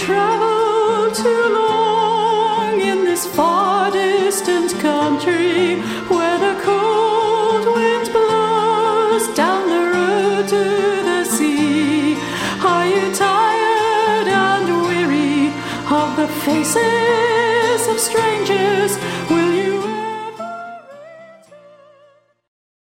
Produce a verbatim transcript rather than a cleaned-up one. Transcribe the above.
traveled too long in this far distant country where the cold wind blows down the road to the sea? Are you tired and weary of the faces of strangers?